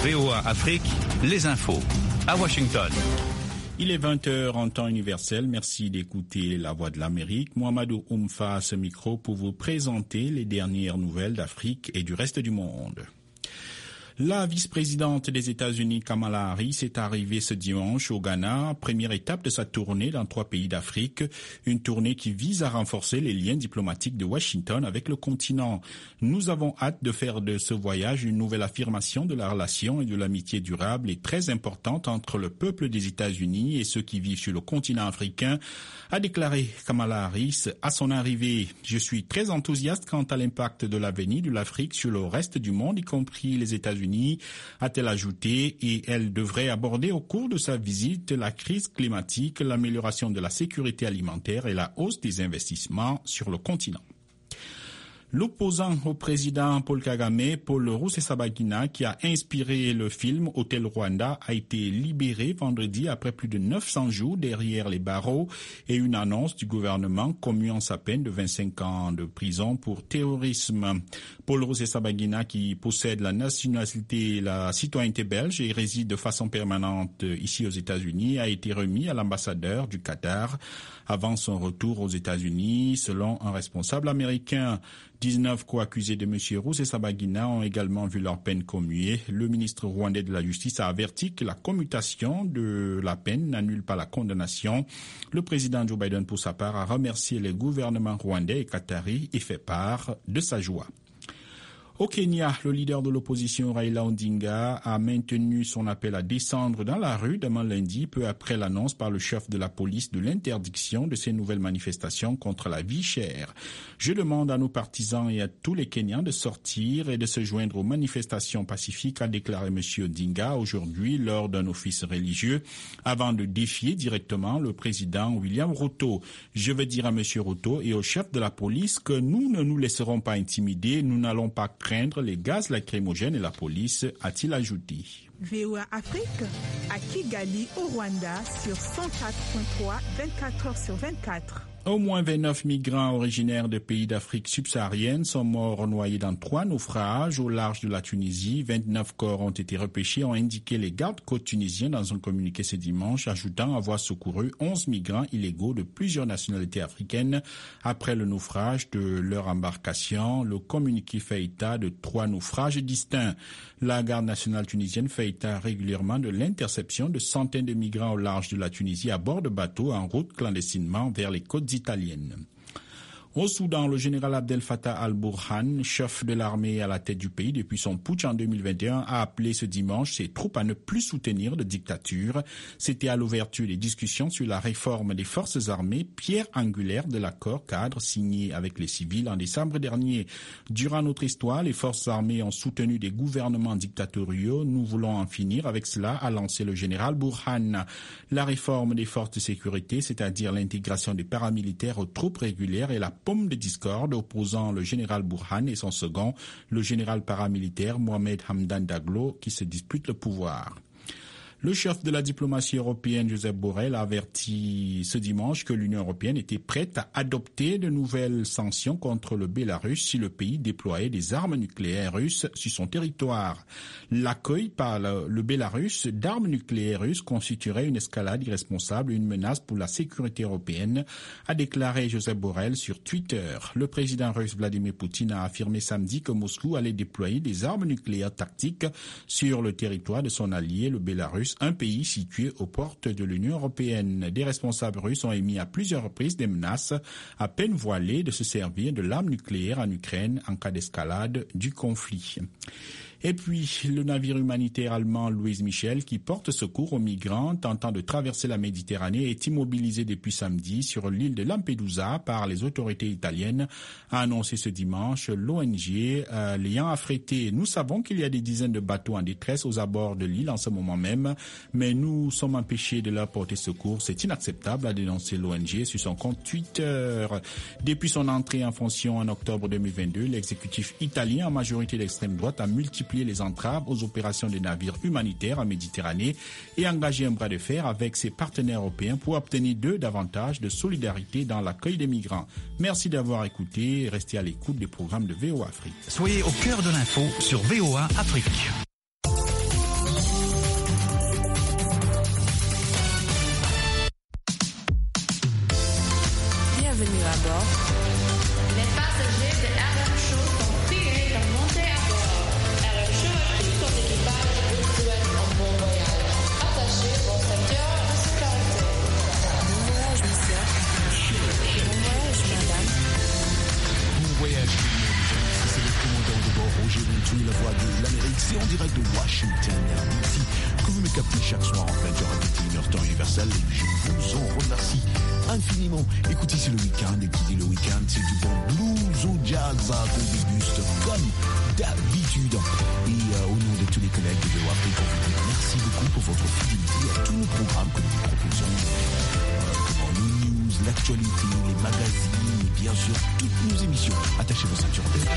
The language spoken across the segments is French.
VOA Afrique, les infos. À Washington. Il est 20h en temps universel. Merci d'écouter La Voix de l'Amérique. Mohamedou Oumfa à ce micro pour vous présenter les dernières nouvelles d'Afrique et du reste du monde. La vice-présidente des États-Unis, Kamala Harris, est arrivée ce dimanche au Ghana, première étape de sa tournée dans 3 pays d'Afrique, une tournée qui vise à renforcer les liens diplomatiques de Washington avec le continent. Nous avons hâte de faire de ce voyage une nouvelle affirmation de la relation et de l'amitié durable et très importante entre le peuple des États-Unis et ceux qui vivent sur le continent africain, a déclaré Kamala Harris à son arrivée. Je suis très enthousiaste quant à l'impact de la venue de l'Afrique sur le reste du monde, y compris les États-Unis, a-t-elle ajouté, et elle devrait aborder au cours de sa visite la crise climatique, l'amélioration de la sécurité alimentaire et la hausse des investissements sur le continent. L'opposant au président Paul Kagame, Paul Rusesabagina, qui a inspiré le film Hôtel Rwanda, a été libéré vendredi après plus de 900 jours derrière les barreaux et une annonce du gouvernement commuant sa peine de 25 ans de prison pour terrorisme. Paul Rusesabagina, qui possède la nationalité et la citoyenneté belge et réside de façon permanente ici aux États-Unis, a été remis à l'ambassadeur du Qatar avant son retour aux États-Unis, selon un responsable américain. 19 co-accusés de M. Rusesabagina ont également vu leur peine commuée. Le ministre rwandais de la Justice a averti que la commutation de la peine n'annule pas la condamnation. Le président Joe Biden, pour sa part, a remercié les gouvernements rwandais et qatari et fait part de sa joie. Au Kenya, le leader de l'opposition Raila Odinga a maintenu son appel à descendre dans la rue demain lundi, peu après l'annonce par le chef de la police de l'interdiction de ces nouvelles manifestations contre la vie chère. Je demande à nos partisans et à tous les Kenyans de sortir et de se joindre aux manifestations pacifiques, a déclaré M. Odinga aujourd'hui lors d'un office religieux, avant de défier directement le président William Ruto. Je veux dire à M. Ruto et au chef de la police que nous ne nous laisserons pas intimider, nous n'allons pas craindre les gaz lacrymogènes et la police, a-t-il ajouté. VOA Afrique à Kigali au Rwanda sur 104.3, 24 heures sur 24. Au moins 29 migrants originaires de pays d'Afrique subsaharienne sont morts noyés dans 3 naufrages au large de la Tunisie. 29 corps ont été repêchés, ont indiqué les gardes-côtes tunisiens dans un communiqué ce dimanche, ajoutant avoir secouru 11 migrants illégaux de plusieurs nationalités africaines après le naufrage de leur embarcation. Le communiqué fait état de 3 naufrages distincts. La garde nationale tunisienne fait état régulièrement de l'interception de centaines de migrants au large de la Tunisie à bord de bateaux en route clandestinement vers les côtes italienne. Au Soudan, le général Abdel Fattah al-Burhan, chef de l'armée à la tête du pays depuis son putsch en 2021, a appelé ce dimanche ses troupes à ne plus soutenir de dictature. C'était à l'ouverture des discussions sur la réforme des forces armées, pierre angulaire de l'accord cadre signé avec les civils en décembre dernier. Durant notre histoire, les forces armées ont soutenu des gouvernements dictatoriaux. Nous voulons en finir avec cela, a lancé le général Burhan. La réforme des forces de sécurité, c'est-à-dire l'intégration des paramilitaires aux troupes régulières et la pomme de discorde opposant le général Burhan et son second, le général paramilitaire Mohamed Hamdan Daglo, qui se disputent le pouvoir. Le chef de la diplomatie européenne, Josep Borrell, a averti ce dimanche que l'Union européenne était prête à adopter de nouvelles sanctions contre le Bélarus si le pays déployait des armes nucléaires russes sur son territoire. L'accueil par le Bélarus d'armes nucléaires russes constituerait une escalade irresponsable et une menace pour la sécurité européenne, a déclaré Josep Borrell sur Twitter. Le président russe Vladimir Poutine a affirmé samedi que Moscou allait déployer des armes nucléaires tactiques sur le territoire de son allié, le Bélarus, un pays situé aux portes de l'Union européenne. Des responsables russes ont émis à plusieurs reprises des menaces à peine voilées de se servir de l'arme nucléaire en Ukraine en cas d'escalade du conflit. Et puis, le navire humanitaire allemand Louise Michel, qui porte secours aux migrants tentant de traverser la Méditerranée, est immobilisé depuis samedi sur l'île de Lampedusa par les autorités italiennes, a annoncé ce dimanche l'ONG l'ayant affrété. Nous savons qu'il y a des dizaines de bateaux en détresse aux abords de l'île en ce moment même, mais nous sommes empêchés de leur porter secours. C'est inacceptable, a dénoncé l'ONG sur son compte Twitter. Depuis son entrée en fonction en octobre 2022, l'exécutif italien, en majorité d'extrême droite, a multiplié les entraves aux opérations des navires humanitaires en Méditerranée et engagé un bras de fer avec ses partenaires européens pour obtenir d'eux davantage de solidarité dans l'accueil des migrants. Merci d'avoir écouté et restez à l'écoute des programmes de VOA Afrique. Soyez au cœur de l'info sur VOA Afrique. C'est le commandant de bord Roger Montour, la voix de l'Amérique. C'est en direct de Washington DC que vous me captez chaque soir en 20h à 21h temps universel. Et je vous en remercie infiniment. Écoutez, c'est le week-end. Et qui dit le week-end, c'est du bon blues ou jazz qu'on déguste comme d'habitude. Et au nom de tous les collègues de Afrique, on vous dit merci beaucoup pour votre fidélité à tous nos programmes que nous vous proposons. Les news, l'actualité, les magazines et bien sûr toutes nos émissions. Attachez vos ceintures d'aide.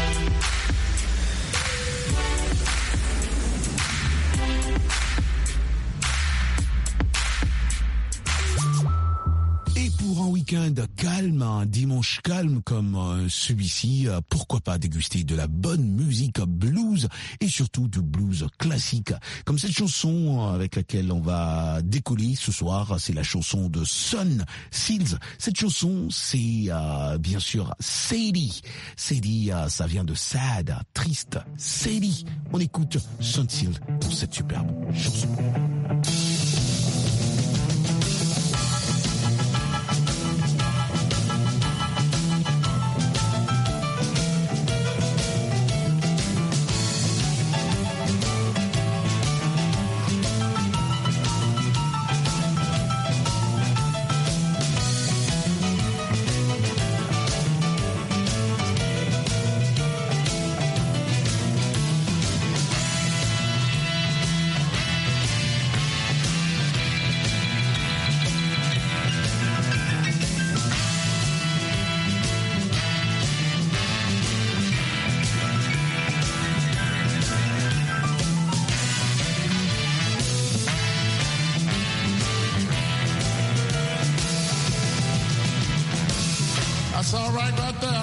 Pour un week-end calme, un dimanche calme comme celui-ci, pourquoi pas déguster de la bonne musique blues et surtout du blues classique. Comme cette chanson avec laquelle on va décoller ce soir, c'est la chanson de Sun Seals. Cette chanson, c'est bien sûr Sadie. Sadie, ça vient de sad, triste. Sadie, on écoute Sun Seals pour cette superbe chanson. That's all right there.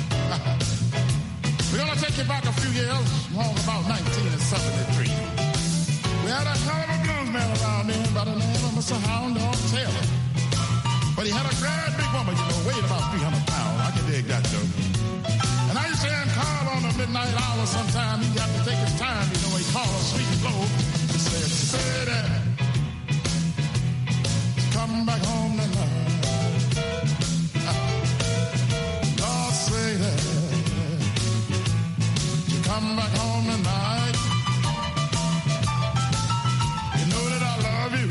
We're going to take you back a few years, long about 1973. We had a hell of a bluesman around then by the name of Mr. Hound Dog Taylor. But he had a great big woman, weighed about 300 pounds. I can dig that, Joe. And I used to hear him call on the midnight hour sometime. He'd have to take his time, he called her sweet and low. He said, say that, come back home tonight. Come back home tonight. You know that I love you.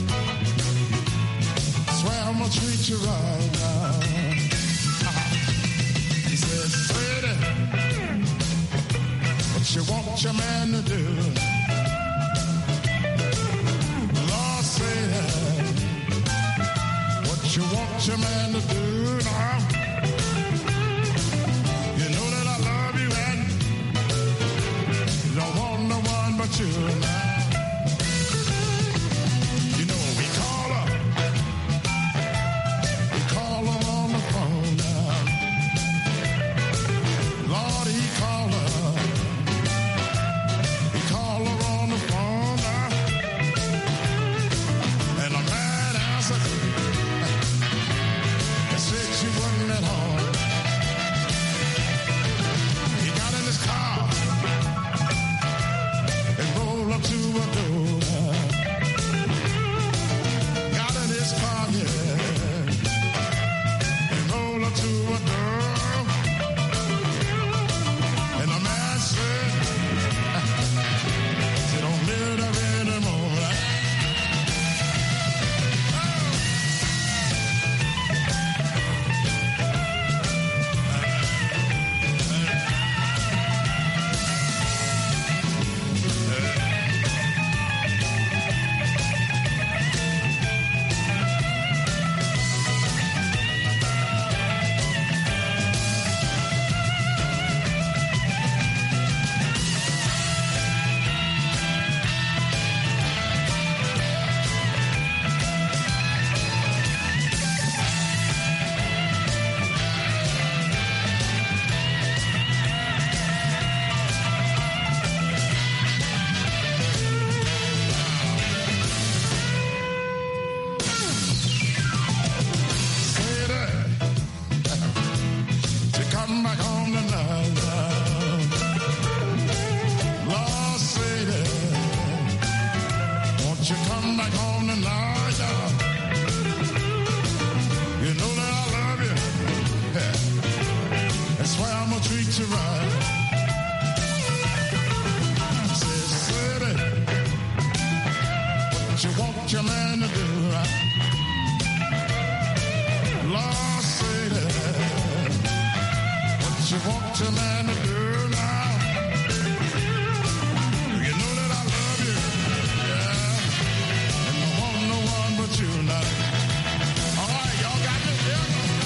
I swear I'm gonna treat you right now. He said, sweetie, what you want your man to do? Lord, say that. What you want your man to do now? But you now, we call her on the phone now. Lord, he call her on the phone now. And a man answered, and said she wasn't at home. He got in his car up to a door. Got in his car, and roll up to a door. And a man treat you right. Say, city, what you want your man to do, right? Lord, city, what you want your man to do now? You know that I love you, yeah, and I want no one but you now. All right, y'all got this here.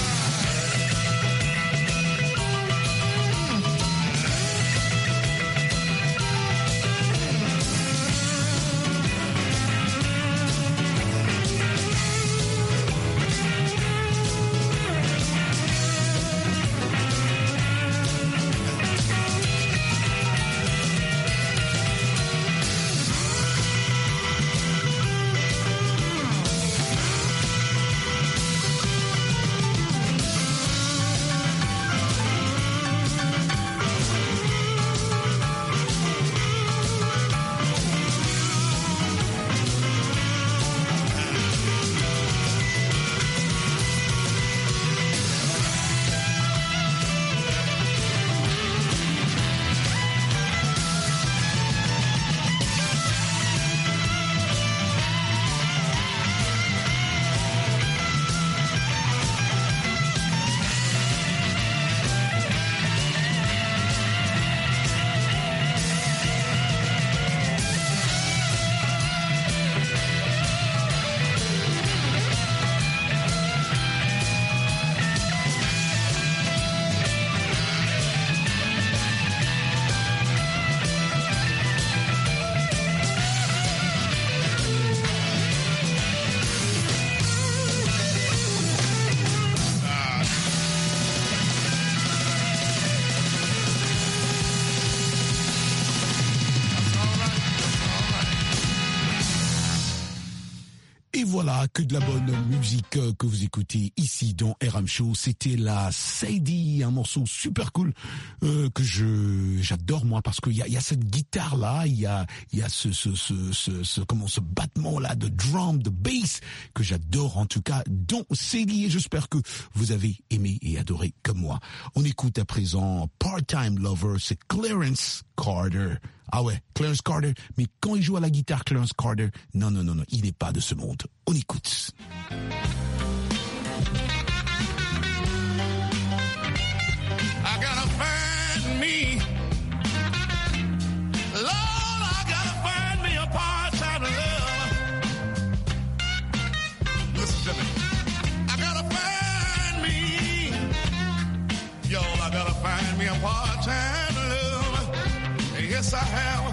Voilà, que de la bonne musique que vous écoutez ici dans RM Show. C'était la Sadie, un morceau super cool que j'adore moi parce qu'il y a cette guitare là, il y a ce battement là de drum, de bass que j'adore en tout cas. Donc Sadie, et j'espère que vous avez aimé et adoré comme moi. On écoute à présent Part-Time Lover, c'est Clarence Carter. Ah ouais, Clarence Carter. Mais quand il joue à la guitare, Clarence Carter, non, il n'est pas de ce monde. On écoute. I gotta find me, Lord, I gotta find me a part-time lover. Listen to me. I gotta find me, yo, I gotta find me a part-time lover. Yes, I have.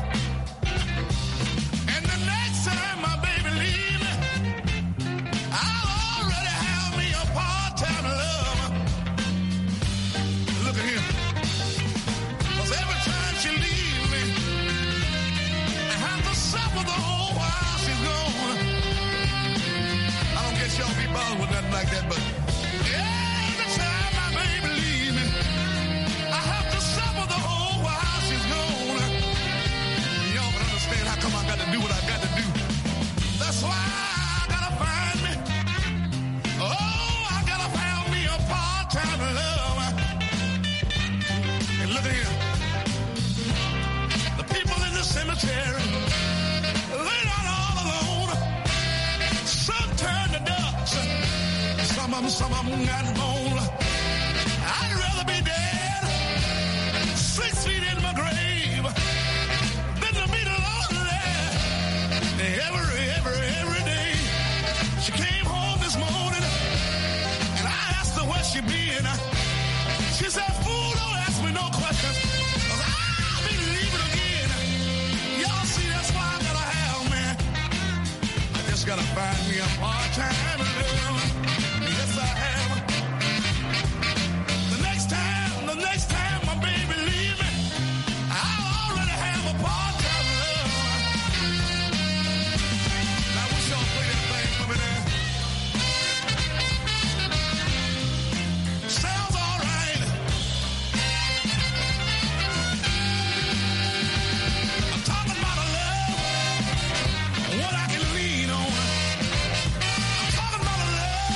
And the next time my baby leave me, I'll already have me a part-time lover. Look at here. 'Cause every time she leaves me, I have to suffer the whole while she's gone. I don't guess y'all be bothered with nothing like that, but every time my baby leaves me, I have to suffer the whole while she's gone. Y'all can understand how come I got to do what I got to do. That's why I gotta find me. Oh, I gotta find me a part-time lover. And look at here. The people in the cemetery, they're not all alone. Some turn to dust. Some of them got bone. I'd rather be dead 6 feet in my grave than to be lonely every day. She came home this morning and I asked her where she been. She said, fool, don't ask me no questions, 'cause I'll be leaving again. Y'all see, that's why I gotta have, man. I just gotta find me a part-time lover. Yes, I have. The next time my baby leave me, I'll already have a part-time lover. Now, wish y'all play that thing for me there. Sounds all right. I'm talking about a love, what I can lean on. I'm talking about a love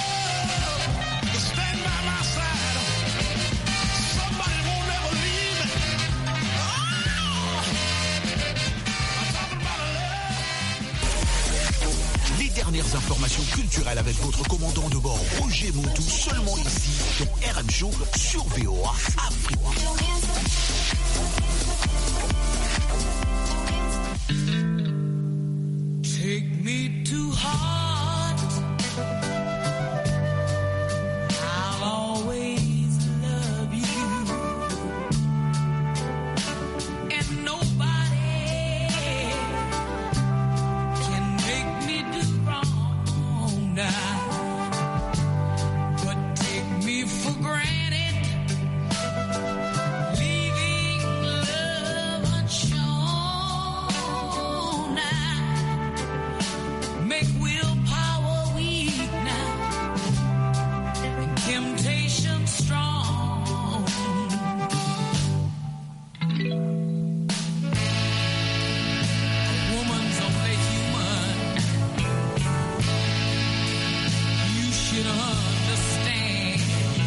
meilleures informations culturelles avec votre commandant de bord Roger Montou, seulement ici dans RM Show sur VOA Afrique. Take me to heart. I'll always love you. And nobody can make me do wrong now. But take me for granted, leaving love unshown now. Make willpower weak now, and temptation strong. A woman's only human. You should understand.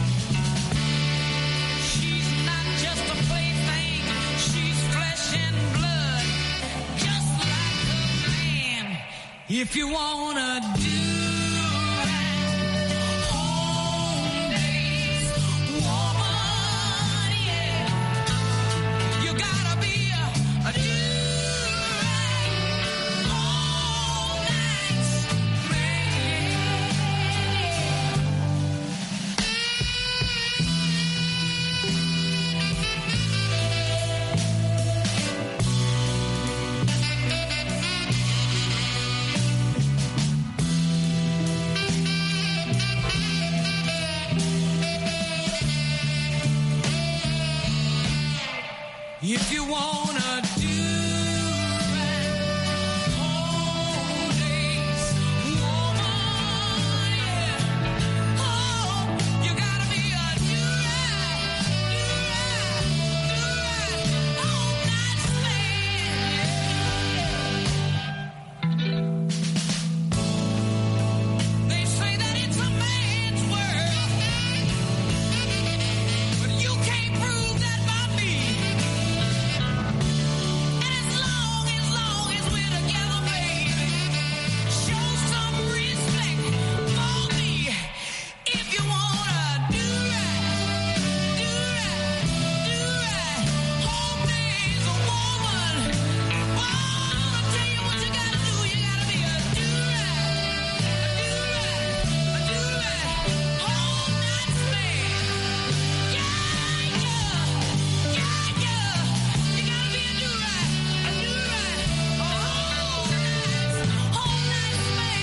She's not just a plaything. She's flesh and blood, just like a man. If you wanna do right, home days, woman, yeah, you gotta be a do right, all nights, man. If you wanna do right, home days, woman, yeah. Oh, you gotta be a do right, all night man. They say that it's a man's world, but you can't prove that by me. And as long as we're together, baby, show some respect for me. If you wanna do right, home days, a woman. Oh, I'll tell you what you gotta do. You gotta be a do right, all night man. Yeah. You gotta be a do right, all night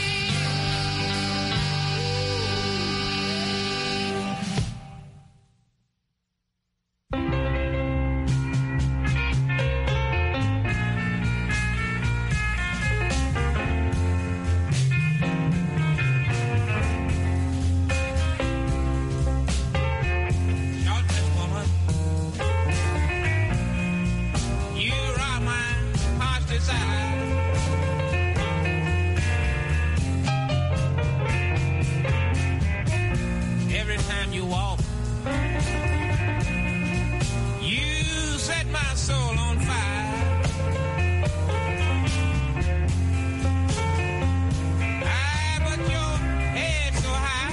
Y'all just woman, you are my heart's desire. Every time you walk, you set my soul on fire. I put your head so high.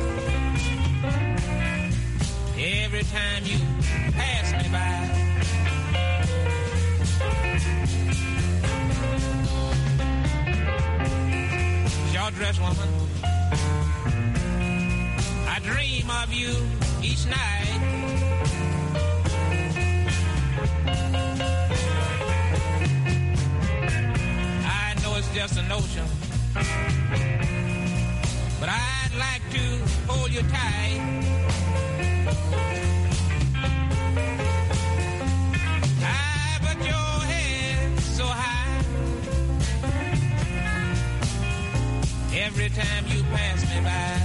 Every time you pass me by, your dress woman, I dream of you each night. I know it's just a notion, but I'd like to hold you tight. I put your head so high. Every time you pass me by,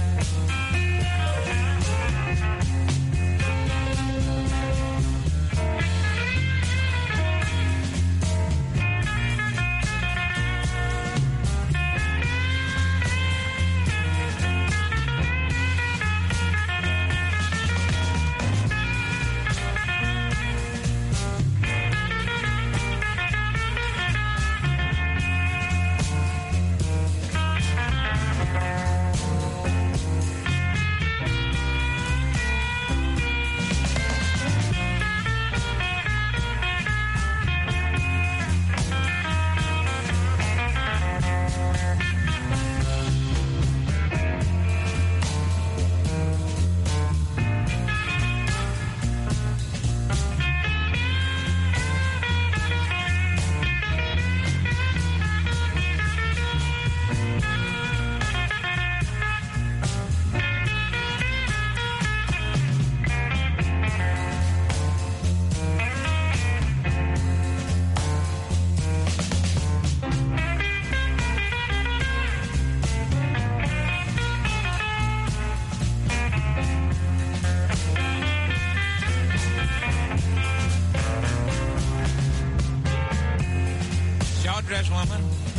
short dress woman.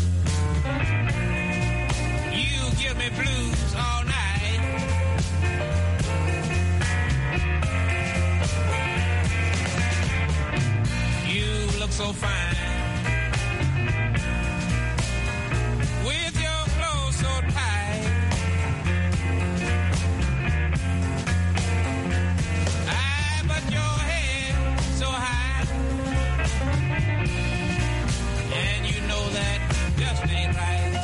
You give me blues all night. You look so fine with your clothes so tight. But your head so high, and you know that just ain't right.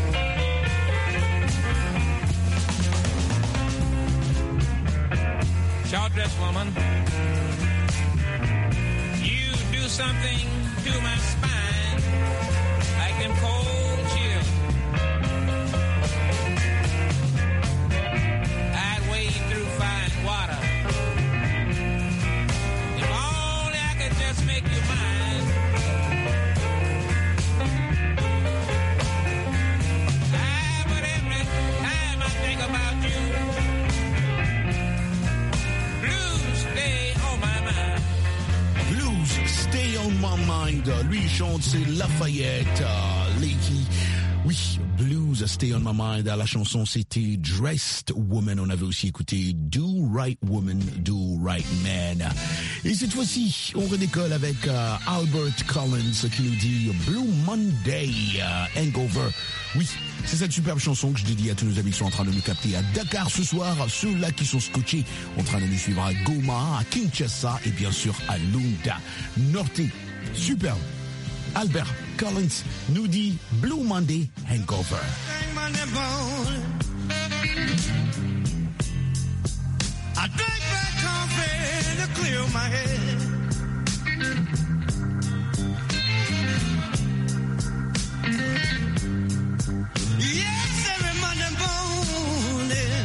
Short dress woman, you do something to my spine, like them cold chills. I'd wade through fine water. If only I could just make you mine. But every time I think about you, blues stay on my mind. Blues, Stay on My Mind. Lui, il chante, c'est Lafayette. Leaky. Oui, Blues, Stay on My Mind. La chanson, c'était Dressed Woman. On avait aussi écouté Do Right Woman, Do Right Man. Et cette fois-ci, on redécolle avec Albert Collins qui nous dit Blue Monday, Hangover. Oui, c'est cette superbe chanson que je dédie à tous nos amis qui sont en train de nous capter à Dakar ce soir, ceux-là qui sont scotchés en train de nous suivre à Goma, à Kinshasa et bien sûr à Lunda. Norte, superbe. Albert Collins nous dit Blue Monday Hangover. I drank black coffee to clear my head. Yes, every Monday morning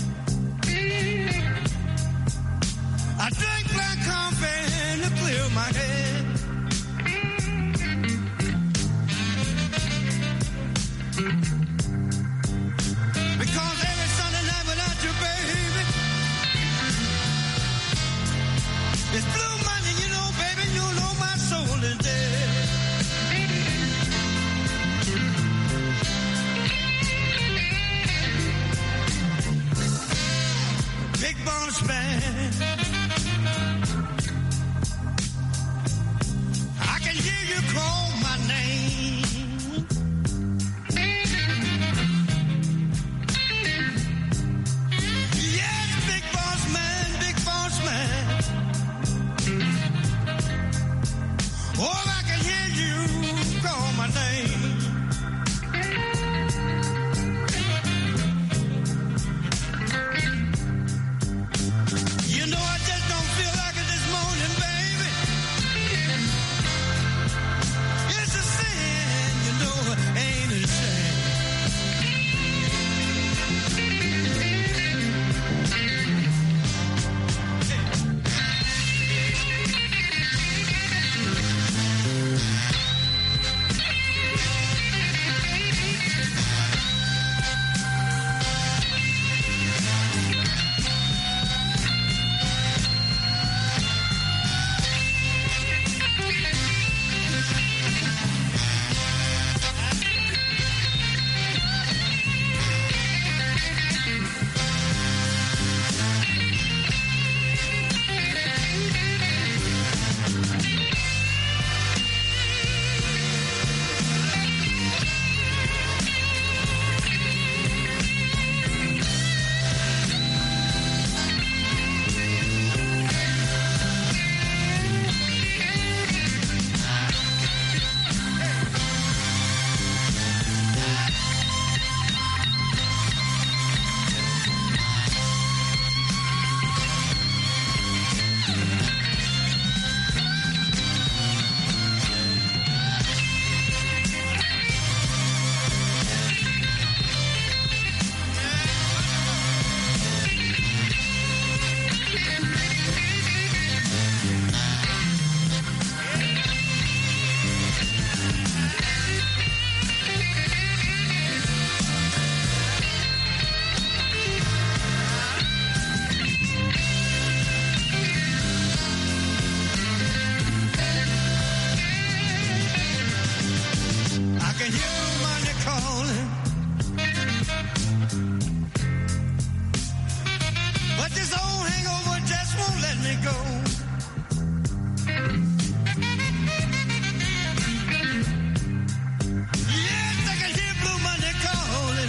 I drank black coffee to clear my head. Because every Sunday night without you, baby, it's Blue Monday, you know, baby, you know my soul is dead. Big Boss Man, I can hear you call my name. Yes, Big Boss Man, Big Boss Man. Oh, I can hear you call my name. You know I just don't feel like it this morning, baby. It's a sin, you know, ain't it a shame? can hear blue money calling. But this old hangover just won't let me go. Yes, I can hear blue money calling.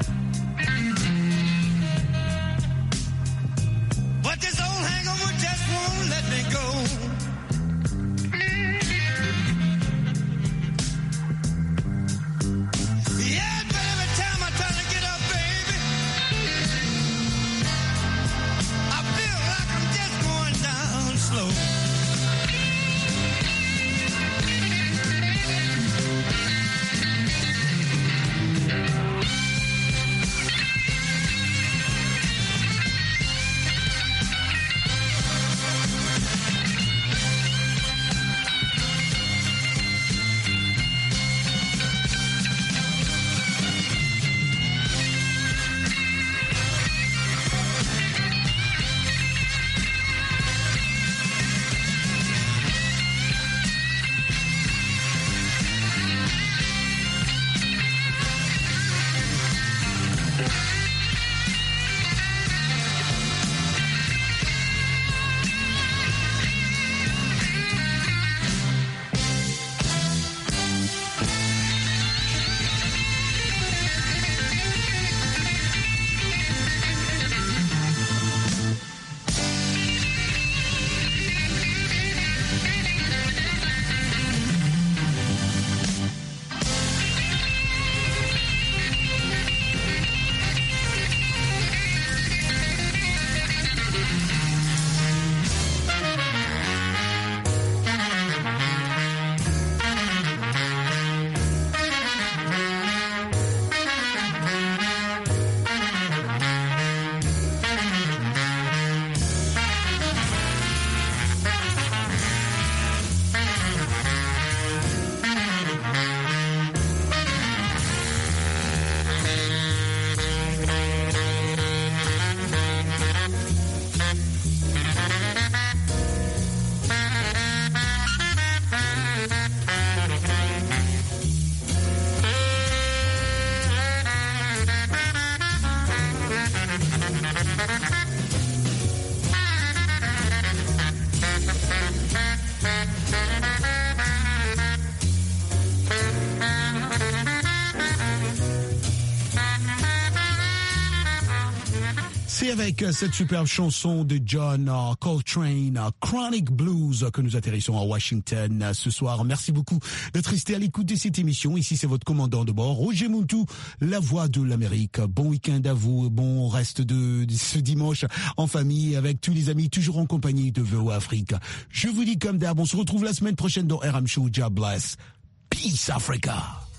But this old hangover just won't let me go. Yeah, but every time I try to get up, baby, I feel like I'm just going down slow. C'est avec cette superbe chanson de John Coltrane, Chronic Blues, que nous atterrissons à Washington ce soir. Merci beaucoup d'être resté à l'écoute de cette émission. Ici, c'est votre commandant de bord, Roger Muntu, la voix de l'Amérique. Bon week-end à vous, bon reste de ce dimanche en famille avec tous les amis, toujours en compagnie de VOA Afrique. Je vous dis comme d'hab, on se retrouve la semaine prochaine dans RM Show. God bless. Peace Africa.